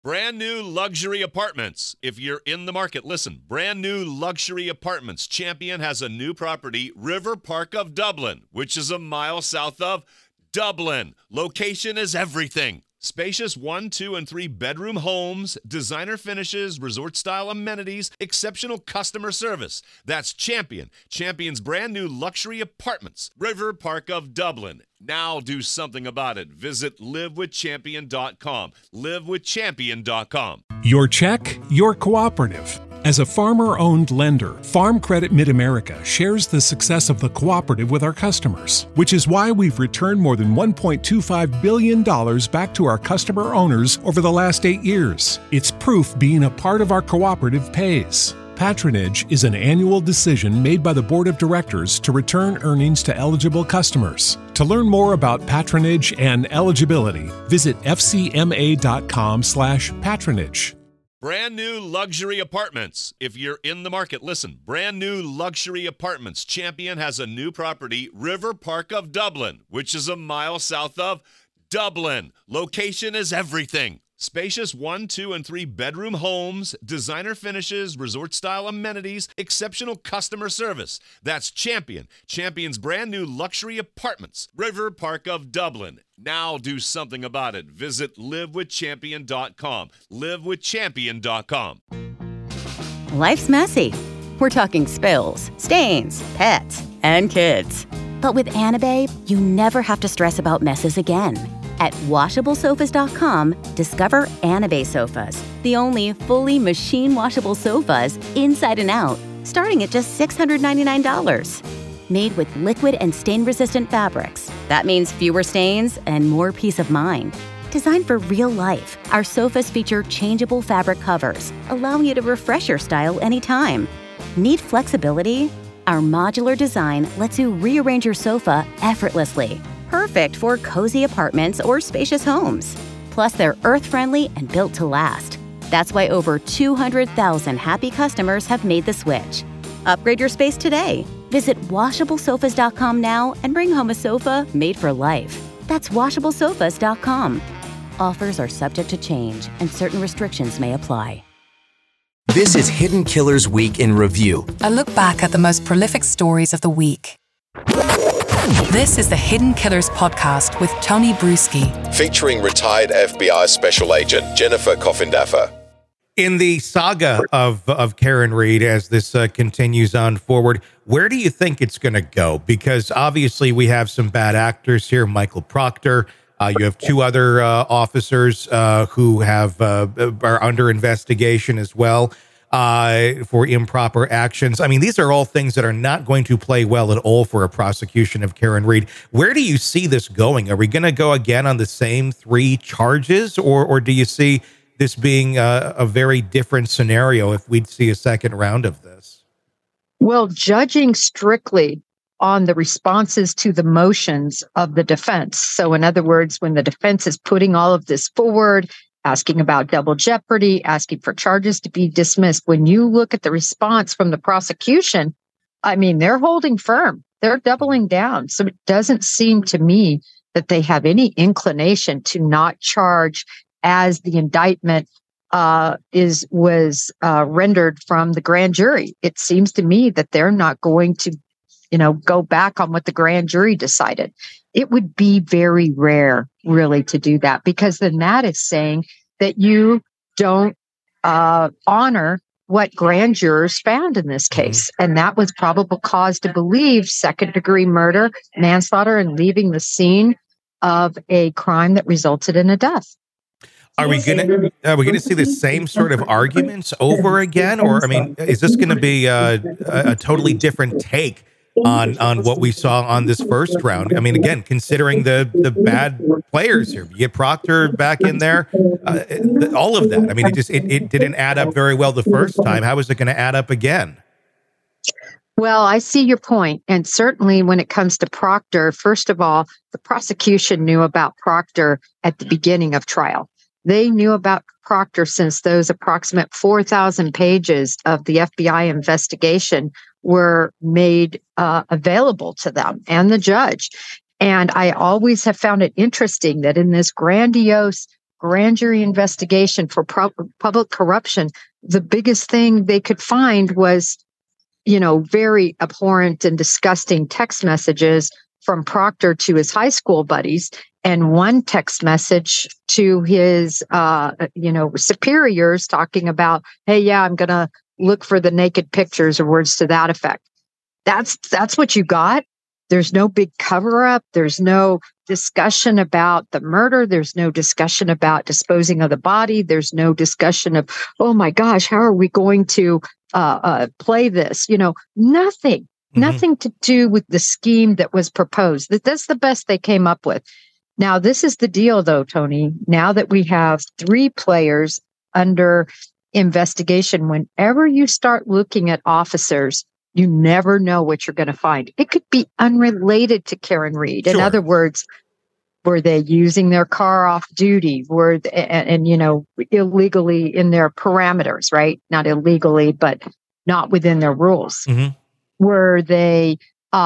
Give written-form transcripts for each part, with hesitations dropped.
Brand new luxury apartments. If you're in the market, listen. Brand new luxury apartments. Champion has a new property, River Park of Dublin, which is a mile south of Dublin. Location is everything. Spacious 1, 2, and 3 bedroom homes, designer finishes, resort-style amenities, exceptional customer service. That's Champion. Champion's brand new luxury apartments, River Park of Dublin. Now do something about it. Visit livewithchampion.com. Livewithchampion.com. Your check, your cooperative. As a farmer-owned lender, Farm Credit Mid-America shares the success of the cooperative with our customers, which is why we've returned more than $1.25 billion back to our customer owners over the last 8 years. It's proof being a part of our cooperative pays. Patronage is an annual decision made by the Board of Directors to return earnings to eligible customers. To learn more about patronage and eligibility, visit fcma.com/patronage. Brand new luxury apartments. If you're in the market, listen. Brand new luxury apartments. Champion has a new property, River Park of Dublin, which is a mile south of Dublin. Location is everything. Spacious 1, 2, and 3 bedroom homes, designer finishes, resort-style amenities, exceptional customer service. That's Champion. Champion's brand new luxury apartments, River Park of Dublin. Now do something about it. Visit livewithchampion.com. Livewithchampion.com. Life's messy. We're talking spills, stains, pets, and kids. But with Anabae, you never have to stress about messes again. At WashableSofas.com, discover Anabae sofas, the only fully machine-washable sofas inside and out, starting at just $699. Made with liquid and stain-resistant fabrics. That means fewer stains and more peace of mind. Designed for real life, our sofas feature changeable fabric covers, allowing you to refresh your style anytime. Need flexibility? Our modular design lets you rearrange your sofa effortlessly. Perfect for cozy apartments or spacious homes. Plus, they're earth-friendly and built to last. That's why over 200,000 happy customers have made the switch. Upgrade your space today. Visit WashableSofas.com now and bring home a sofa made for life. That's WashableSofas.com. Offers are subject to change and certain restrictions may apply. This is Hidden Killers Week in Review. A look back at the most prolific stories of the week. This is the Hidden Killers podcast with Tony Bruschi. Featuring retired FBI Special Agent Jennifer Coffindaffer. In the saga of Karen Read, as this continues on forward, where do you think it's going to go? Because obviously we have some bad actors here. Michael Proctor. You have 2 other officers who are under investigation as well for improper actions. I mean, these are all things that are not going to play well at all for a prosecution of Karen Read. Where do you see this going? Are we going to go again on the same 3 charges, or do you see this being a very different scenario if we'd see a second round of this? Well, judging strictly on the responses to the motions of the defense. So in other words, when the defense is putting all of this forward, asking about double jeopardy, asking for charges to be dismissed, when you look at the response from the prosecution, I mean, they're holding firm. They're doubling down. So it doesn't seem to me that they have any inclination to not charge as the indictment was rendered from the grand jury. It seems to me that they're not going to, go back on what the grand jury decided. It would be very rare, really, to do that, because then that is saying that you don't honor what grand jurors found in this case. And that was probable cause to believe second-degree murder, manslaughter, and leaving the scene of a crime that resulted in a death. Are we going to see the same sort of arguments over again? Or, I mean, is this going to be a totally different take on what we saw on this first round? I mean, again, considering the bad players here, you get Proctor back in there, all of that. I mean, it didn't add up very well the first time. How is it going to add up again? Well, I see your point. And certainly when it comes to Proctor, first of all, the prosecution knew about Proctor at the beginning of trial. They knew about Proctor since those approximate 4,000 pages of the FBI investigation were made available to them and the judge. And I always have found it interesting that in this grandiose grand jury investigation for public corruption, the biggest thing they could find was, very abhorrent and disgusting text messages from Proctor to his high school buddies, and one text message to his, superiors talking about, hey, yeah, I'm going to look for the naked pictures, or words to that effect. That's what you got. There's no big cover up. There's no discussion about the murder. There's no discussion about disposing of the body. There's no discussion of, oh my gosh, how are we going to play this? Nothing. Nothing to do with the scheme that was proposed. That's the best they came up with. Now, this is the deal, though, Tony. Now that we have 3 players under investigation, whenever you start looking at officers, you never know what you're going to find. It could be unrelated to Karen Read. In other words, were they using their car off duty? Illegally in their parameters, right? Not illegally, but not within their rules. Mm-hmm. Were they,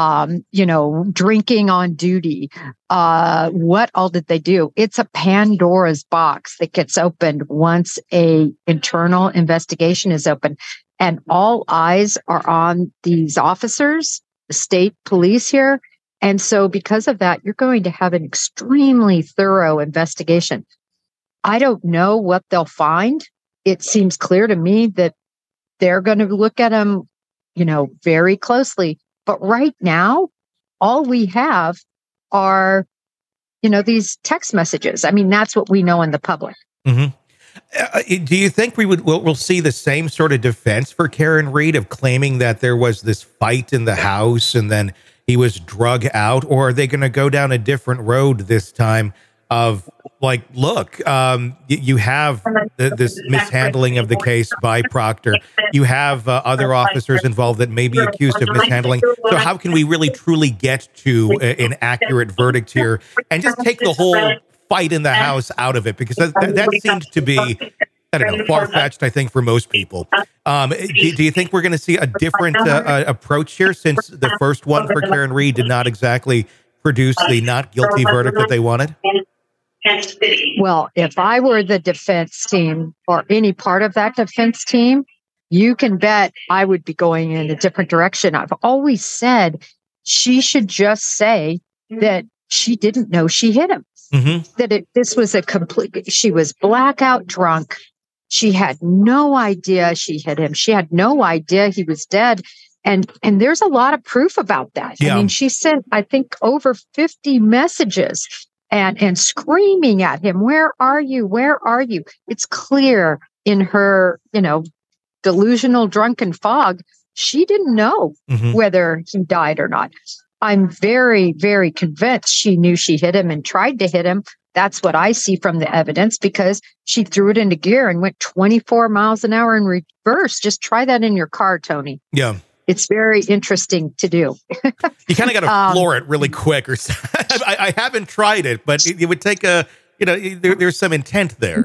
drinking on duty? What all did they do? It's a Pandora's box that gets opened once a internal investigation is open. And all eyes are on these officers, the state police here. And so because of that, you're going to have an extremely thorough investigation. I don't know what they'll find. It seems clear to me that they're going to look at them, very closely. But right now, all we have are, these text messages. I mean, that's what we know in the public. Mm-hmm. Do you think we'll see the same sort of defense for Karen Read of claiming that there was this fight in the house and then he was drug out, or are they going to go down a different road this time of like, look, you have this mishandling of the case by Proctor. You have other officers involved that may be accused of mishandling. So how can we really truly get to an accurate verdict here and just take the whole fight in the house out of it? Because that seems to be, I don't know, far-fetched, I think, for most people. Do you think we're going to see a different approach here, since the first one for Karen Read did not exactly produce the not guilty verdict that they wanted? Well, if I were the defense team or any part of that defense team, you can bet I would be going in a different direction. I've always said she should just say that she didn't know she hit him. Mm-hmm. That this was she was blackout drunk. She had no idea she hit him. She had no idea he was dead. And there's a lot of proof about that. Yeah. I mean, she sent, I think, over 50 messages and screaming at him, where are you? Where are you? It's clear in her, delusional drunken fog, she didn't know whether he died or not. I'm very, very convinced she knew she hit him and tried to hit him. That's what I see from the evidence, because she threw it into gear and went 24 miles an hour in reverse. Just try that in your car, Tony. Yeah. It's very interesting to do. You kind of got to floor it really quick. Or I haven't tried it, but it would take there's some intent there.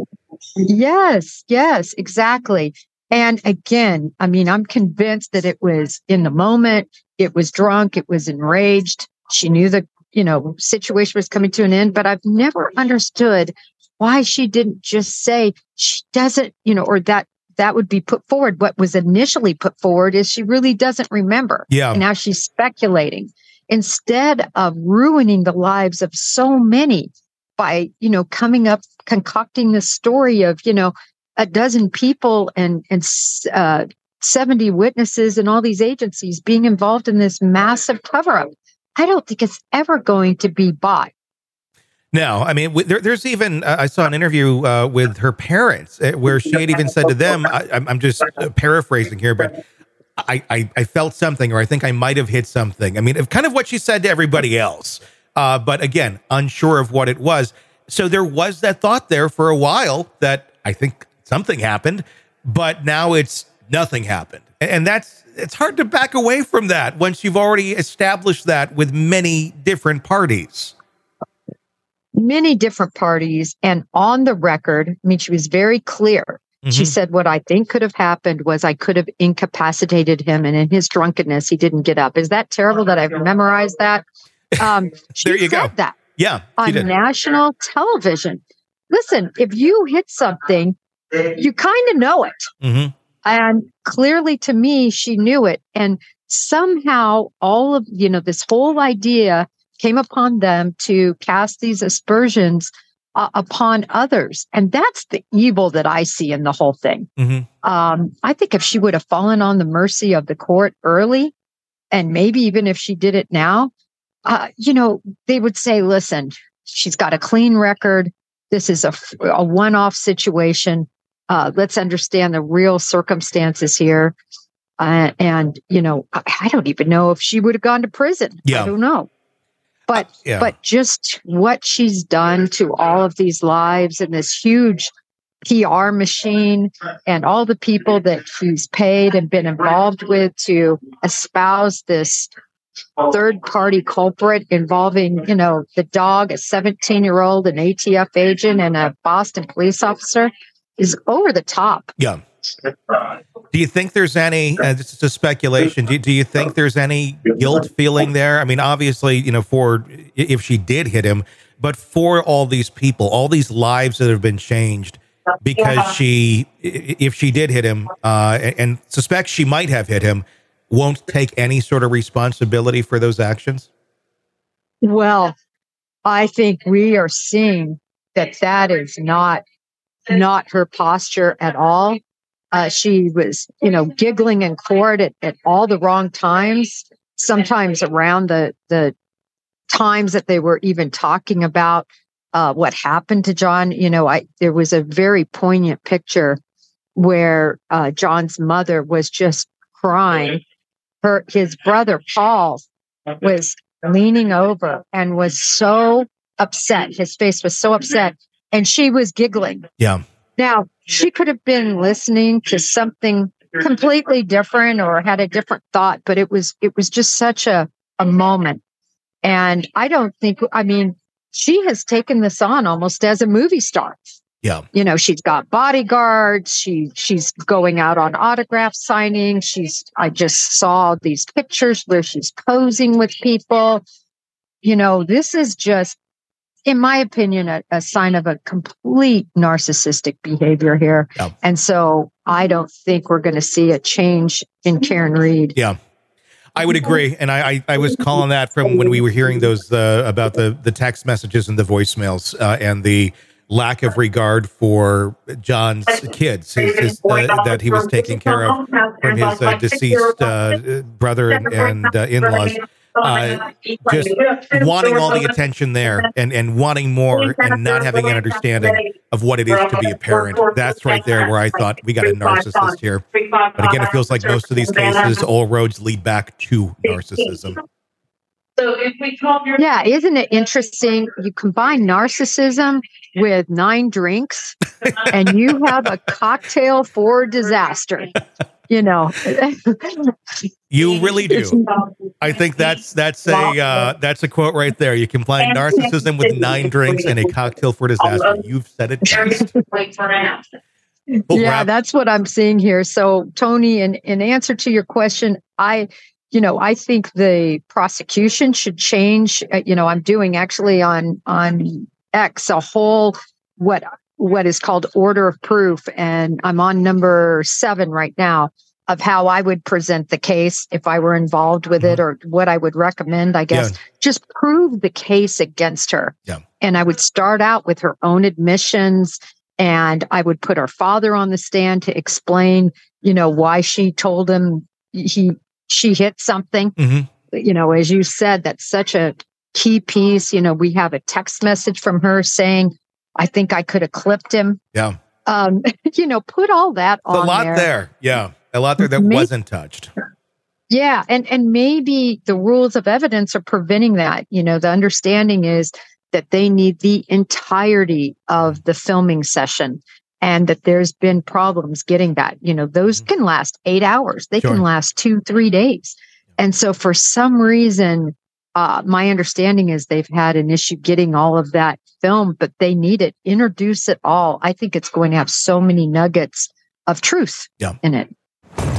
Yes, exactly. And again, I mean, I'm convinced that it was in the moment. It was drunk. It was enraged. She knew the, situation was coming to an end, but I've never understood why she didn't just say she doesn't, or that would be put forward. What was initially put forward is she really doesn't remember. Yeah. And now she's speculating instead of ruining the lives of so many by, coming up, concocting this story of, a dozen people and 70 witnesses and all these agencies being involved in this massive cover-up. I don't think it's ever going to be bought. No, I mean, there's even, I saw an interview with her parents where she had even said to them, I'm just paraphrasing here, but I felt something, or I think I might have hit something. I mean, kind of what she said to everybody else. But again, unsure of what it was. So there was that thought there for a while that I think something happened, but now it's nothing happened. And it's hard to back away from that once you've already established that with many different parties. Many different parties. And on the record, I mean, she was very clear. Mm-hmm. She said, what I think could have happened was I could have incapacitated him, and in his drunkenness, he didn't get up. Is that terrible that I've memorized that? There you go. That yeah, on national television. listen, if you hit something, you kind of know it. Mm-hmm. And clearly to me, she knew it. And somehow all of, this whole idea came upon them to cast these aspersions upon others. And that's the evil that I see in the whole thing. Mm-hmm. I think if she would have fallen on the mercy of the court early, and maybe even if she did it now, they would say, listen, she's got a clean record. This is a one-off situation. Let's understand the real circumstances here. I don't even know if she would have gone to prison. Yeah. I don't know. But just what she's done to all of these lives and this huge PR machine and all the people that she's paid and been involved with to espouse this third party culprit involving, the dog, a 17-year-old, an ATF agent, and a Boston police officer is over the top. Yeah. Do you think there's any, this is a speculation, do you think there's any guilt feeling there? I mean, obviously, if she did hit him, but for all these people, all these lives that have been changed because if she did hit him, and suspects she might have hit him, won't take any sort of responsibility for those actions? Well, I think we are seeing that is not her posture at all. She was, giggling in court at all the wrong times, sometimes around the times that they were even talking about what happened to John. There was a very poignant picture where John's mother was just crying. His brother, Paul, was leaning over and was so upset. His face was so upset, and she was giggling. Yeah. Now, she could have been listening to something completely different or had a different thought, but it was just such a moment. And I don't think, she has taken this on almost as a movie star. Yeah. She's got bodyguards. She's going out on autograph signings. I just saw these pictures where she's posing with people. This is just, in my opinion, a sign of a complete narcissistic behavior here. Yeah. And so I don't think we're going to see a change in Karen Read. Yeah, I would agree. And I was calling that from when we were hearing those about the text messages and the voicemails and the lack of regard for John's kids, that he was taking care of from his deceased brother and in-laws. Just wanting all the attention there and wanting more and not having an understanding of what it is to be a parent. That's right there where I thought we got a narcissist here. But again, it feels like most of these cases, all roads lead back to narcissism. Yeah, isn't it interesting? You combine narcissism with 9 drinks and you have a cocktail for disaster. You really do. I think that's a quote right there. You combine narcissism with 9 drinks and a cocktail for disaster. You've said it best. Yeah, that's what I'm seeing here. So, Tony, in answer to your question, I think the prosecution should change. I'm doing actually on X a whole what is called order of proof, and I'm on number 7 right now of how I would present the case if I were involved with it, or what I would recommend, I guess. Yeah. Just prove the case against her. Yeah. And I would start out with her own admissions, and I would put her father on the stand to explain, why she told him she hit something. Mm-hmm. As you said, that's such a key piece. We have a text message from her saying, I think I could have clipped him. Yeah. Put all that on there. A lot there. Yeah. A lot there that wasn't touched. Yeah. And maybe the rules of evidence are preventing that. The understanding is that they need the entirety of the filming session, and that there's been problems getting that. Those can last 8 hours. They can last 2-3 days. And so for some reason, my understanding is they've had an issue getting all of that filmed, but they need it. Introduce it all. I think it's going to have so many nuggets of truth in it.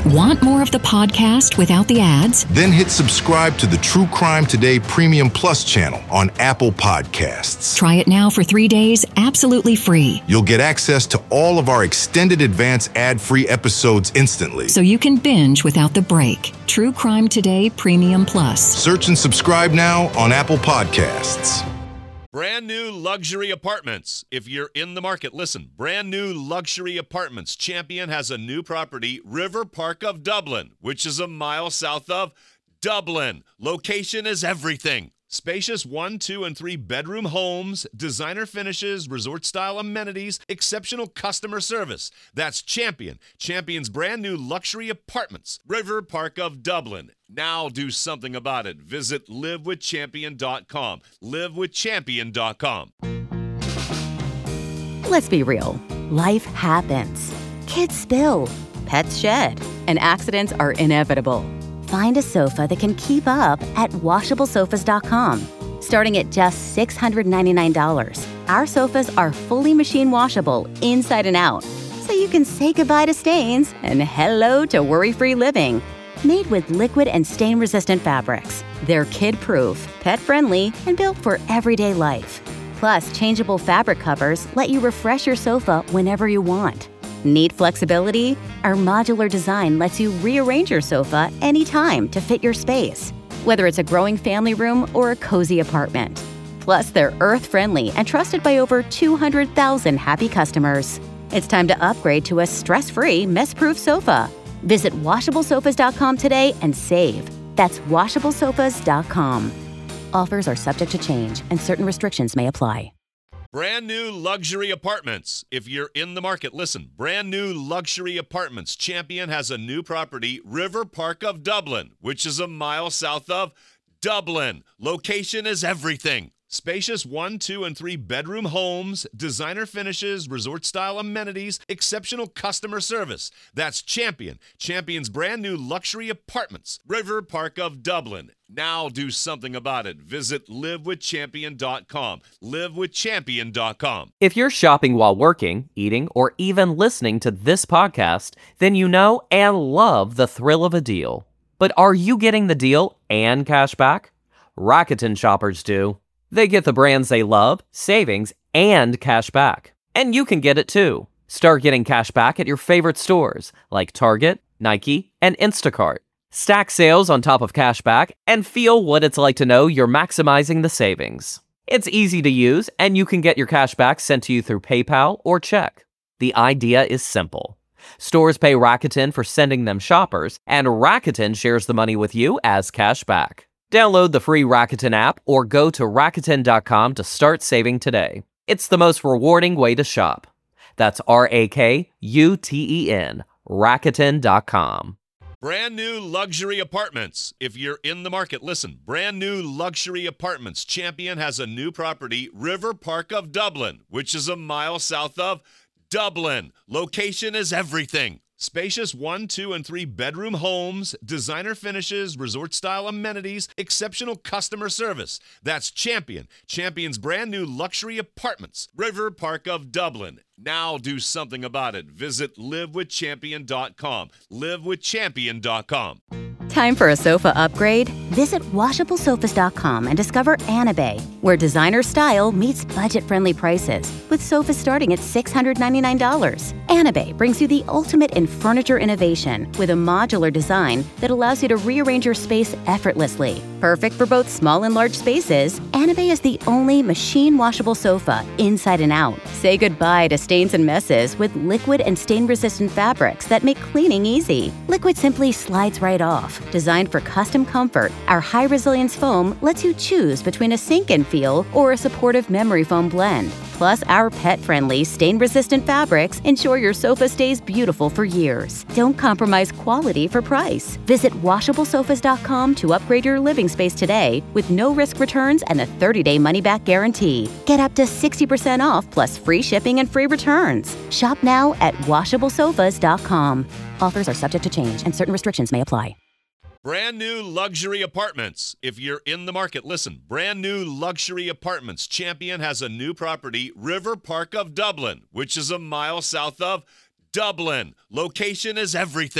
Want more of the podcast without the ads? Then hit subscribe to the True Crime Today Premium Plus channel on Apple Podcasts. Try it now for 3 days, absolutely free. You'll get access to all of our extended advance ad-free episodes instantly. So you can binge without the break. True Crime Today Premium Plus. Search and subscribe now on Apple Podcasts. Brand new luxury apartments. If you're in the market, listen. Brand new luxury apartments. Champion has a new property, River Park of Dublin, which is a mile south of Dublin. Location is everything. Spacious 1, 2, and 3 bedroom homes, designer finishes, resort-style amenities, exceptional customer service. That's Champion. Champion's brand new luxury apartments, River Park of Dublin. Now do something about it. Visit livewithchampion.com. Livewithchampion.com. Let's be real. Life happens. Kids spill. Pets shed. And accidents are inevitable. Find a sofa that can keep up at washablesofas.com. Starting at just $699, our sofas are fully machine washable inside and out, so you can say goodbye to stains and hello to worry-free living. Made with liquid and stain-resistant fabrics, they're kid-proof, pet-friendly, and built for everyday life. Plus, changeable fabric covers let you refresh your sofa whenever you want. Need flexibility? Our modular design lets you rearrange your sofa anytime to fit your space, whether it's a growing family room or a cozy apartment. Plus, they're earth-friendly and trusted by over 200,000 happy customers. It's time to upgrade to a stress-free, mess-proof sofa. Visit washablesofas.com today and save. That's washablesofas.com. Offers are subject to change and certain restrictions may apply. Brand new luxury apartments. If you're in the market, listen. Brand new luxury apartments. Champion has a new property, River Park of Dublin, which is a mile south of Dublin. Location is everything. Spacious 1, 2, and 3 bedroom homes, designer finishes, resort-style amenities, exceptional customer service. That's Champion. Champion's brand new luxury apartments, River Park of Dublin. Now do something about it. Visit livewithchampion.com. Livewithchampion.com. If you're shopping while working, eating, or even listening to this podcast, then you know and love the thrill of a deal. But are you getting the deal and cash back? Rakuten shoppers do. They get the brands they love, savings, and cash back. And you can get it too. Start getting cash back at your favorite stores like Target, Nike, and Instacart. Stack sales on top of cash back and feel what it's like to know you're maximizing the savings. It's easy to use, and you can get your cash back sent to you through PayPal or check. The idea is simple. Stores pay Rakuten for sending them shoppers, and Rakuten shares the money with you as cash back. Download the free Rakuten app or go to Rakuten.com to start saving today. It's the most rewarding way to shop. That's Rakuten, Rakuten.com. Brand new luxury apartments. If you're in the market, listen. Brand new luxury apartments. Champion has a new property, River Park of Dublin, which is a mile south of Dublin. Location is everything. Spacious 1, 2, and 3 bedroom homes, designer finishes, resort-style amenities, exceptional customer service. That's Champion. Champion's brand new luxury apartments, River Park of Dublin. Now do something about it. Visit livewithchampion.com. Livewithchampion.com. Time for a sofa upgrade? Visit washablesofas.com and discover Anabay, where designer style meets budget-friendly prices, with sofas starting at $699. Anabay brings you the ultimate in furniture innovation with a modular design that allows you to rearrange your space effortlessly. Perfect for both small and large spaces, Anabay is the only machine washable sofa inside and out. Say goodbye to stains and messes with liquid and stain-resistant fabrics that make cleaning easy. Liquid simply slides right off. Designed for custom comfort, our high-resilience foam lets you choose between a sink-in feel or a supportive memory foam blend. Plus, our pet-friendly, stain-resistant fabrics ensure your sofa stays beautiful for years. Don't compromise quality for price. Visit washablesofas.com to upgrade your living space today with no-risk returns and a 30-day money-back guarantee. Get up to 60% off plus free shipping and free returns. Shop now at washablesofas.com. Offers are subject to change and certain restrictions may apply. Brand new luxury apartments. If you're in the market, listen. Brand new luxury apartments. Champion has a new property, River Park of Dublin, which is a mile south of Dublin. Location is everything.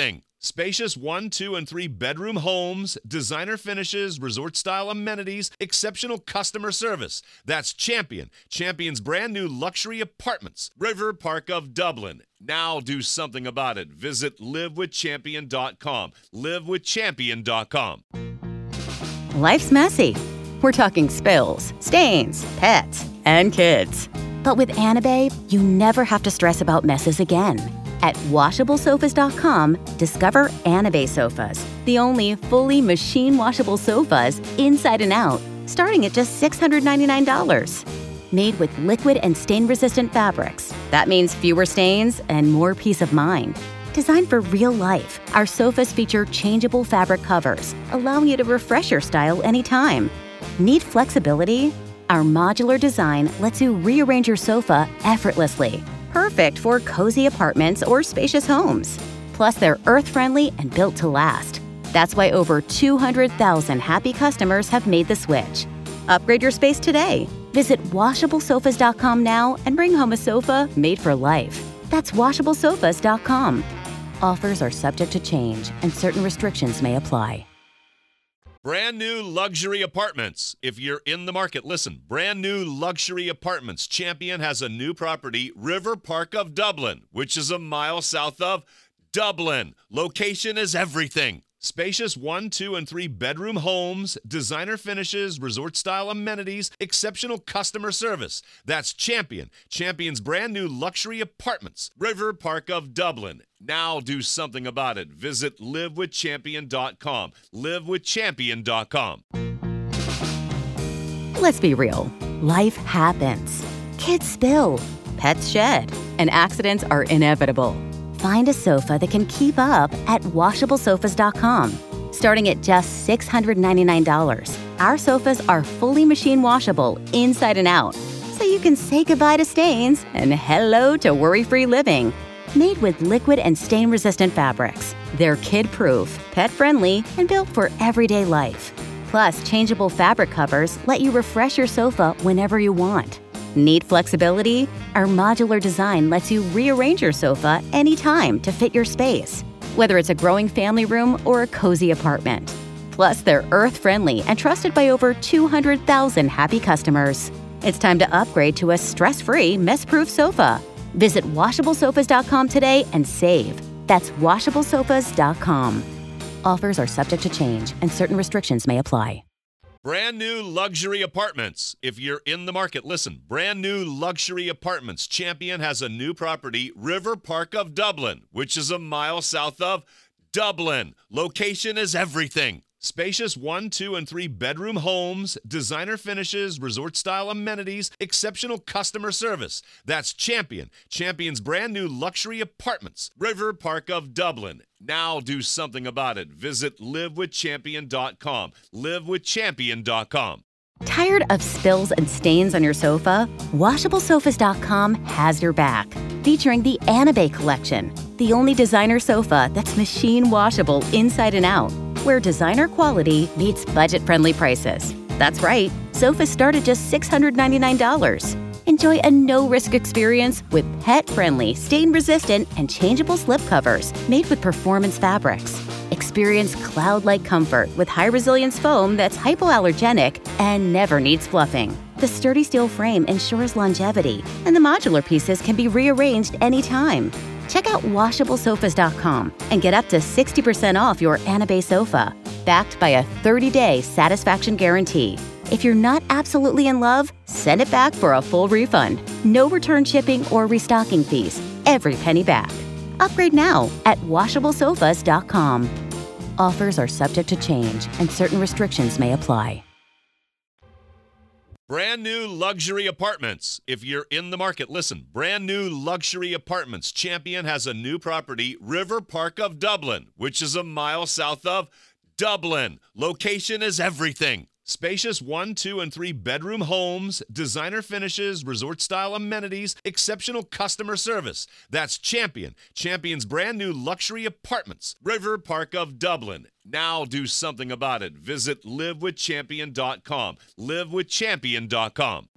Spacious 1, 2, and 3 bedroom homes, designer finishes, resort-style amenities, exceptional customer service. That's Champion. Champion's brand new luxury apartments. River Park of Dublin. Now do something about it. Visit livewithchampion.com. livewithchampion.com. Life's messy. We're talking spills, stains, pets, and kids. But with Anabae, you never have to stress about messes again. At WashableSofas.com, discover Anabae sofas, the only fully machine-washable sofas inside and out, starting at just $699. Made with liquid and stain-resistant fabrics. That means fewer stains and more peace of mind. Designed for real life, our sofas feature changeable fabric covers, allowing you to refresh your style anytime. Need flexibility? Our modular design lets you rearrange your sofa effortlessly. Perfect for cozy apartments or spacious homes. Plus, they're earth-friendly and built to last. That's why over 200,000 happy customers have made the switch. Upgrade your space today. Visit WashableSofas.com now and bring home a sofa made for life. That's WashableSofas.com. Offers are subject to change and certain restrictions may apply. Brand new luxury apartments. If you're in the market, listen. Brand new luxury apartments. Champion has a new property, River Park of Dublin, which is a mile south of Dublin. Location is everything. Spacious 1, 2, and 3 bedroom homes, designer finishes, resort-style amenities, exceptional customer service. That's Champion. Champion's brand new luxury apartments. River Park of Dublin. Now do something about it. Visit livewithchampion.com. livewithchampion.com. Let's be real. Life happens. Kids spill, pets shed, and accidents are inevitable. Find a sofa that can keep up at WashableSofas.com. Starting at just $699, our sofas are fully machine washable inside and out, so you can say goodbye to stains and hello to worry-free living. Made with liquid and stain-resistant fabrics, they're kid-proof, pet-friendly, and built for everyday life. Plus, changeable fabric covers let you refresh your sofa whenever you want. Need flexibility? Our modular design lets you rearrange your sofa anytime to fit your space, whether it's a growing family room or a cozy apartment. Plus, they're earth-friendly and trusted by over 200,000 happy customers. It's time to upgrade to a stress-free, mess-proof sofa. Visit WashableSofas.com today and save. That's WashableSofas.com. Offers are subject to change and certain restrictions may apply. Brand new luxury apartments. If you're in the market, listen. Brand new luxury apartments. Champion has a new property, River Park of Dublin, which is a mile south of Dublin. Location is everything. Spacious 1, 2, and 3 bedroom homes, designer finishes, resort-style amenities, exceptional customer service. That's Champion. Champion's brand new luxury apartments. River Park of Dublin. Now do something about it. Visit livewithchampion.com. livewithchampion.com. Tired of spills and stains on your sofa? WashableSofas.com has your back. Featuring the Anabae collection, the only designer sofa that's machine washable inside and out, where designer quality meets budget-friendly prices. That's right, sofas start at just $699. Enjoy a no-risk experience with pet-friendly, stain-resistant, and changeable slip covers made with performance fabrics. Experience cloud-like comfort with high-resilience foam that's hypoallergenic and never needs fluffing. The sturdy steel frame ensures longevity, and the modular pieces can be rearranged anytime. Check out WashableSofas.com and get up to 60% off your Anabae sofa, backed by a 30-day satisfaction guarantee. If you're not absolutely in love, send it back for a full refund. No return shipping or restocking fees. Every penny back. Upgrade now at WashableSofas.com. Offers are subject to change and certain restrictions may apply. Brand new luxury apartments. If you're in the market, listen. Brand new luxury apartments. Champion has a new property, River Park of Dublin, which is a mile south of Dublin. Location is everything. Spacious 1, 2, and 3 bedroom homes, designer finishes, resort-style amenities, exceptional customer service. That's Champion. Champion's brand new luxury apartments. River Park of Dublin. Now do something about it. Visit livewithchampion.com. livewithchampion.com.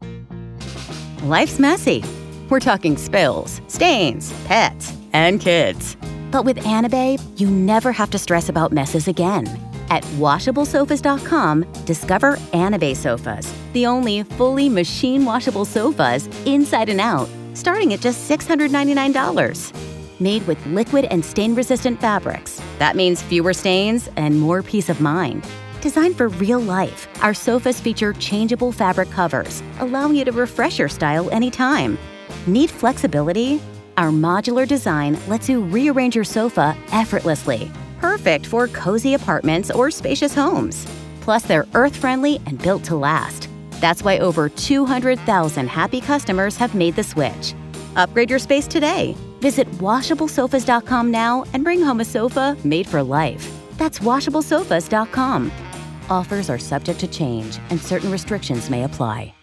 Life's messy. We're talking spills, stains, pets, and kids. But with Anabae, you never have to stress about messes again. At WashableSofas.com, discover Anabae sofas, the only fully machine washable sofas inside and out, starting at just $699. Made with liquid and stain-resistant fabrics. That means fewer stains and more peace of mind. Designed for real life, our sofas feature changeable fabric covers, allowing you to refresh your style anytime. Need flexibility? Our modular design lets you rearrange your sofa effortlessly. Perfect for cozy apartments or spacious homes. Plus, they're earth-friendly and built to last. That's why over 200,000 happy customers have made the switch. Upgrade your space today. Visit WashableSofas.com now and bring home a sofa made for life. That's WashableSofas.com. Offers are subject to change and certain restrictions may apply.